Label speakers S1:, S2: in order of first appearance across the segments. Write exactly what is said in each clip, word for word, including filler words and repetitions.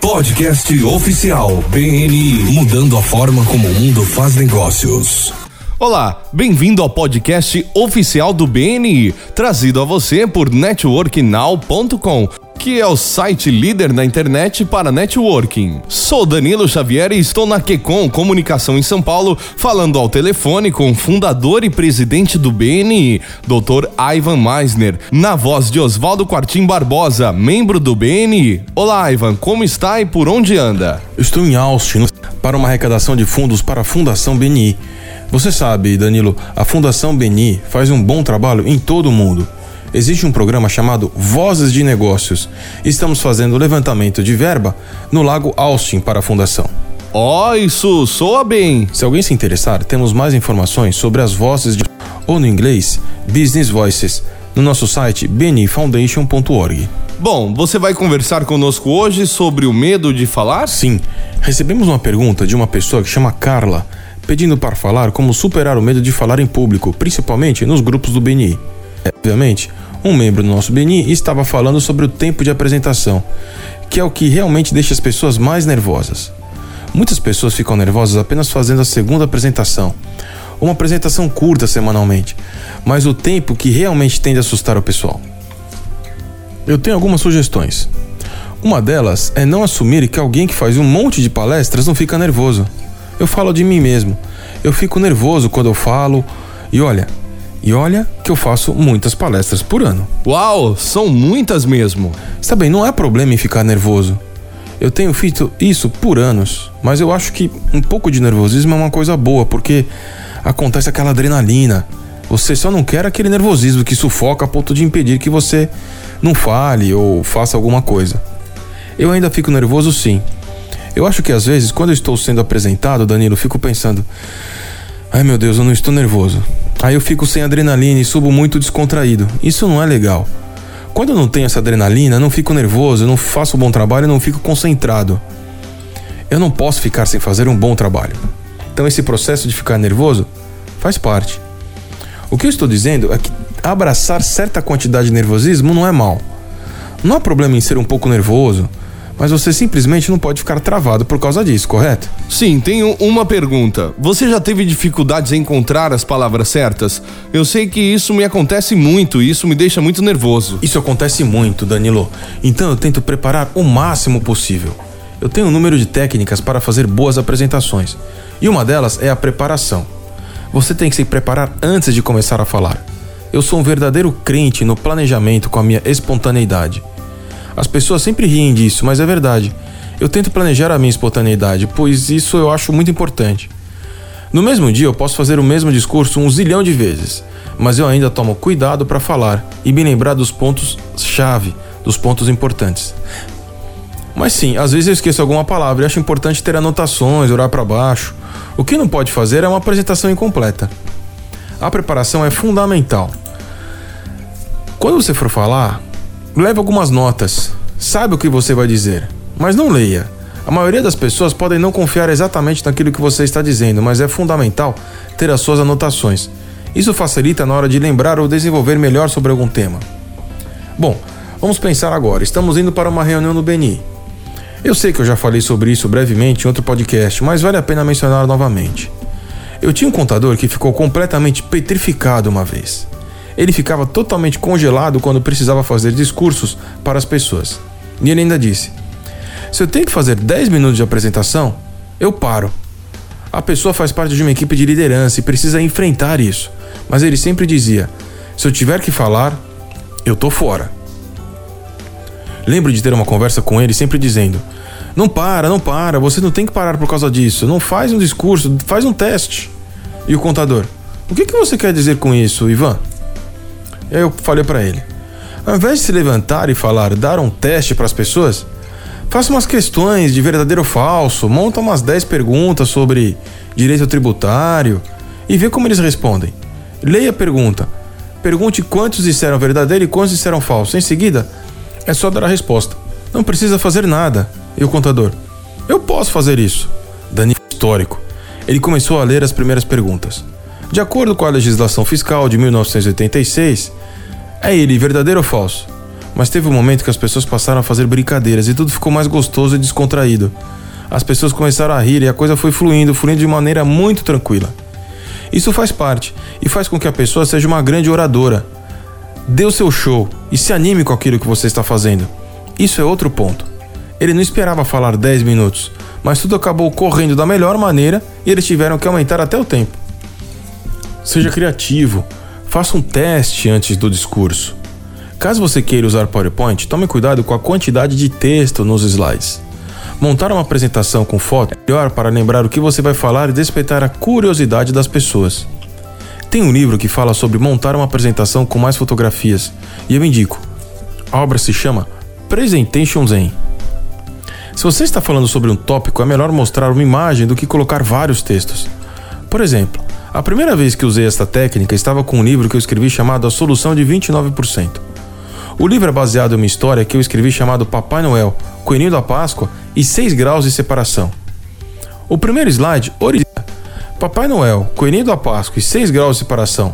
S1: Podcast oficial B N I, mudando a forma como o mundo faz negócios.
S2: Olá, bem-vindo ao podcast oficial do B N I, trazido a você por network now ponto com, que é o site líder na internet para networking. Sou Danilo Xavier e estou na QCOM Comunicação em São Paulo, falando ao telefone com o fundador e presidente do B N I, doutor Ivan Meisner, na voz de Oswaldo Quartim Barbosa, membro do B N I. Olá, Ivan, como está e por onde anda?
S3: Estou em Austin para uma arrecadação de fundos para a Fundação B N I. Você sabe, Danilo, a Fundação B N I faz um bom trabalho em todo o mundo. Existe um programa chamado Vozes de Negócios. Estamos fazendo levantamento de verba no Lago Austin para a Fundação.
S2: Ó, oh, isso soa bem!
S3: Se alguém se interessar, temos mais informações sobre as vozes de... ou no inglês, Business Voices, no nosso site b n i foundation ponto org.
S2: Bom, você vai conversar conosco hoje sobre o medo de falar?
S3: Sim, recebemos uma pergunta de uma pessoa que chama Carla, pedindo para falar como superar o medo de falar em público, principalmente nos grupos do B N I. Obviamente, um membro do nosso B N I estava falando sobre o tempo de apresentação, que é o que realmente deixa as pessoas mais nervosas. Muitas pessoas ficam nervosas apenas fazendo a segunda apresentação, uma apresentação curta semanalmente, mas o tempo que realmente tende a assustar o pessoal. Eu tenho algumas sugestões. Uma delas é não assumir que alguém que faz um monte de palestras não fica nervoso. Eu falo de mim mesmo. Eu fico nervoso quando eu falo e olha, e olha que eu faço muitas palestras por ano.
S2: Uau, são muitas mesmo.
S3: Está bem, não há problema em ficar nervoso. Eu tenho feito isso por anos, mas eu acho que um pouco de nervosismo é uma coisa boa, porque acontece aquela adrenalina. Você só não quer aquele nervosismo que sufoca a ponto de impedir que você não fale ou faça alguma coisa. Eu ainda fico nervoso sim. Eu acho que às vezes, quando eu estou sendo apresentado, Danilo, eu fico pensando: ai meu Deus, eu não estou nervoso. Aí eu fico sem adrenalina e subo muito descontraído. Isso não é legal. Quando eu não tenho essa adrenalina, eu não fico nervoso, eu não faço um bom trabalho, eu não fico concentrado. Eu não posso ficar sem fazer um bom trabalho. Então esse processo de ficar nervoso faz parte. O que eu estou dizendo é que abraçar certa quantidade de nervosismo não é mal. Não há problema em ser um pouco nervoso, mas você simplesmente não pode ficar travado por causa disso, correto?
S2: Sim, tenho uma pergunta. Você já teve dificuldades em encontrar as palavras certas? Eu sei que isso me acontece muito e isso me deixa muito nervoso.
S3: Isso acontece muito, Danilo. Então eu tento preparar o máximo possível. Eu tenho um número de técnicas para fazer boas apresentações. E uma delas é a preparação. Você tem que se preparar antes de começar a falar. Eu sou um verdadeiro crente no planejamento com a minha espontaneidade. As pessoas sempre riem disso, mas é verdade. Eu tento planejar a minha espontaneidade, pois isso eu acho muito importante. No mesmo dia eu posso fazer o mesmo discurso um zilhão de vezes, mas eu ainda tomo cuidado para falar e me lembrar dos pontos-chave, dos pontos importantes. Mas sim, às vezes eu esqueço alguma palavra e acho importante ter anotações, olhar para baixo. O que não pode fazer é uma apresentação incompleta. A preparação é fundamental. Quando você for falar, leve algumas notas, saiba o que você vai dizer, mas não leia. A maioria das pessoas podem não confiar exatamente naquilo que você está dizendo, mas é fundamental ter as suas anotações. Isso facilita na hora de lembrar ou desenvolver melhor sobre algum tema. Bom, vamos pensar agora. Estamos indo para uma reunião no B N I. Eu sei que eu já falei sobre isso brevemente em outro podcast, mas vale a pena mencionar novamente. Eu tinha um contador que ficou completamente petrificado uma vez. Ele ficava totalmente congelado quando precisava fazer discursos para as pessoas. E ele ainda disse: se eu tenho que fazer dez minutos de apresentação, eu paro. A pessoa faz parte de uma equipe de liderança e precisa enfrentar isso. Mas ele sempre dizia: se eu tiver que falar, eu tô fora. Lembro de ter uma conversa com ele sempre dizendo: não para, não para, você não tem que parar por causa disso. Não faz um discurso, faz um teste. E o contador: o que, que você quer dizer com isso, Ivan? E aí eu falei para ele: ao invés de se levantar e falar, dar um teste para as pessoas, faça umas questões de verdadeiro ou falso, monta umas dez perguntas sobre direito tributário e vê como eles respondem. Leia a pergunta, pergunte quantos disseram verdadeiro e quantos disseram falso. Em seguida, é só dar a resposta. Não precisa fazer nada. E o contador: eu posso fazer isso. Danilo histórico. Ele começou a ler as primeiras perguntas. De acordo com a legislação fiscal de mil novecentos e oitenta e seis, é ele verdadeiro ou falso? Mas teve um momento que as pessoas passaram a fazer brincadeiras e tudo ficou mais gostoso e descontraído. As pessoas começaram a rir e a coisa foi fluindo, fluindo de maneira muito tranquila. Isso faz parte e faz com que a pessoa seja uma grande oradora. Dê o seu show e se anime com aquilo que você está fazendo. Isso é outro ponto. Ele não esperava falar dez minutos, mas tudo acabou correndo da melhor maneira e eles tiveram que aumentar até o tempo. Seja criativo, faça um teste antes do discurso. Caso você queira usar PowerPoint, tome cuidado com a quantidade de texto nos slides. Montar uma apresentação com foto é melhor para lembrar o que você vai falar e despertar a curiosidade das pessoas. Tem um livro que fala sobre montar uma apresentação com mais fotografias, e eu indico. A obra se chama Presentation Zen. Se você está falando sobre um tópico, é melhor mostrar uma imagem do que colocar vários textos. Por exemplo, a primeira vez que usei esta técnica estava com um livro que eu escrevi chamado A Solução de vinte e nove por cento. O livro é baseado em uma história que eu escrevi chamado Papai Noel, Coelhinho da Páscoa e seis graus de separação. O primeiro slide original. Papai Noel, Coelhinho da Páscoa e seis graus de separação.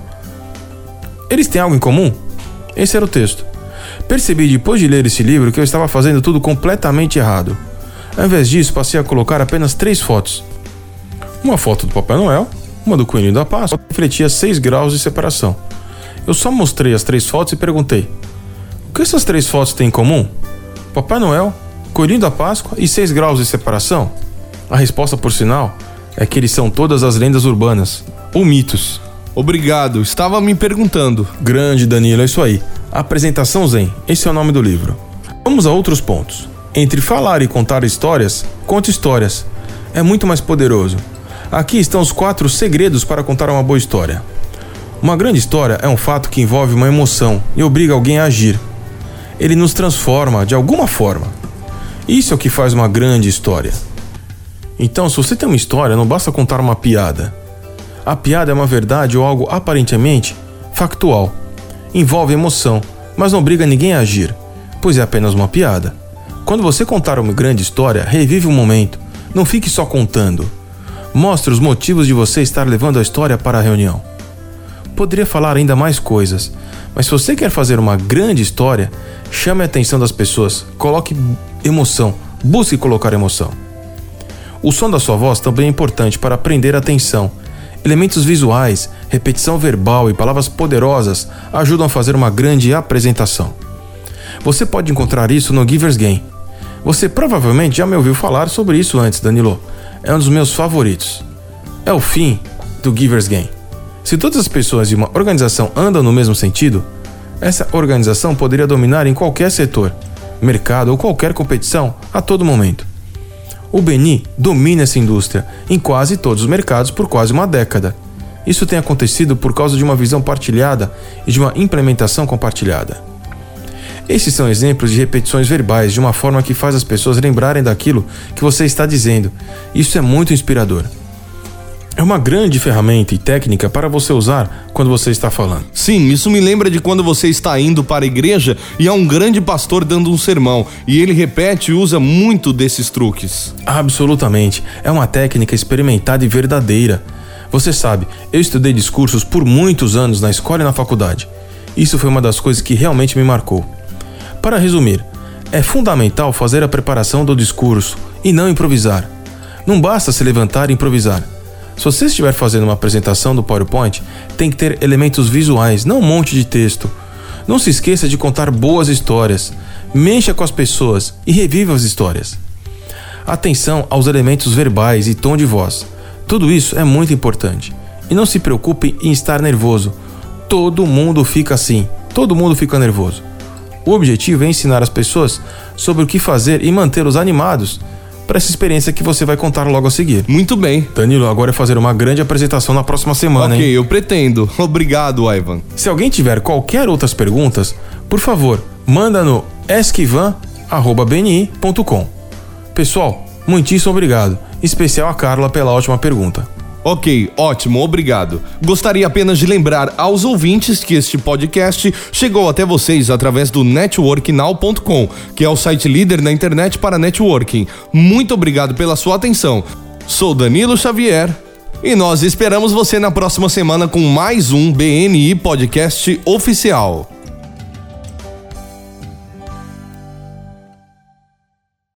S3: Eles têm algo em comum? Esse era o texto. Percebi depois de ler esse livro que eu estava fazendo tudo completamente errado. Ao invés disso, passei a colocar apenas três fotos. Uma foto do Papai Noel, uma do Coelhinho da Páscoa, que refletia seis graus de separação. Eu só mostrei as três fotos e perguntei: o que essas três fotos têm em comum? Papai Noel, Coelhinho da Páscoa e seis graus de separação? A resposta, por sinal, é que eles são todas as lendas urbanas, ou mitos.
S2: Obrigado, estava me perguntando.
S3: Grande, Danilo, é isso aí. Apresentação Zen, esse é o nome do livro. Vamos a outros pontos. Entre falar e contar histórias, conte histórias. É muito mais poderoso. Aqui estão os quatro segredos para contar uma boa história. Uma grande história é um fato que envolve uma emoção e obriga alguém a agir. Ele nos transforma de alguma forma. Isso é o que faz uma grande história. Então, se você tem uma história, não basta contar uma piada. A piada é uma verdade ou algo aparentemente factual. Envolve emoção, mas não obriga ninguém a agir, pois é apenas uma piada. Quando você contar uma grande história, revive o momento. Não fique só contando. Mostre os motivos de você estar levando a história para a reunião. Poderia falar ainda mais coisas, mas se você quer fazer uma grande história, chame a atenção das pessoas, coloque emoção, busque colocar emoção. O som da sua voz também é importante para prender a atenção. Elementos visuais, repetição verbal e palavras poderosas ajudam a fazer uma grande apresentação. Você pode encontrar isso no Giver's Game. Você provavelmente já me ouviu falar sobre isso antes, Danilo. É um dos meus favoritos. É o fim do Giver's Game. Se todas as pessoas de uma organização andam no mesmo sentido, essa organização poderia dominar em qualquer setor, mercado ou qualquer competição a todo momento. O B N I domina essa indústria em quase todos os mercados por quase uma década. Isso tem acontecido por causa de uma visão partilhada e de uma implementação compartilhada. Esses são exemplos de repetições verbais de uma forma que faz as pessoas lembrarem daquilo que você está dizendo. Isso é muito inspirador. É uma grande ferramenta e técnica para você usar quando você está falando.
S2: Sim, isso me lembra de quando você está indo para a igreja e há um grande pastor dando um sermão e ele repete e usa muito desses truques.
S3: Absolutamente. É uma técnica experimentada e verdadeira. Você sabe, eu estudei discursos por muitos anos na escola e na faculdade. Isso foi uma das coisas que realmente me marcou. Para resumir, é fundamental fazer a preparação do discurso e não improvisar. Não basta se levantar e improvisar. Se você estiver fazendo uma apresentação do PowerPoint, tem que ter elementos visuais, não um monte de texto. Não se esqueça de contar boas histórias. Mexa com as pessoas e reviva as histórias. Atenção aos elementos verbais e tom de voz. Tudo isso é muito importante. E não se preocupe em estar nervoso. Todo mundo fica assim. Todo mundo fica nervoso. O objetivo é ensinar as pessoas sobre o que fazer e mantê-los animados para essa experiência que você vai contar logo a seguir.
S2: Muito bem.
S3: Danilo, agora é fazer uma grande apresentação na próxima semana,
S2: Ok,
S3: hein?
S2: eu pretendo. Obrigado, Ivan.
S3: Se alguém tiver qualquer outras perguntas, por favor, manda no ask ivan arroba b n i ponto com. Pessoal, muitíssimo obrigado. Em especial a Carla pela ótima pergunta.
S2: Ok, ótimo, obrigado. Gostaria apenas de lembrar aos ouvintes que este podcast chegou até vocês através do network now ponto com, que é o site líder na internet para networking. Muito obrigado pela sua atenção. Sou Danilo Xavier e nós esperamos você na próxima semana com mais um B N I Podcast Oficial.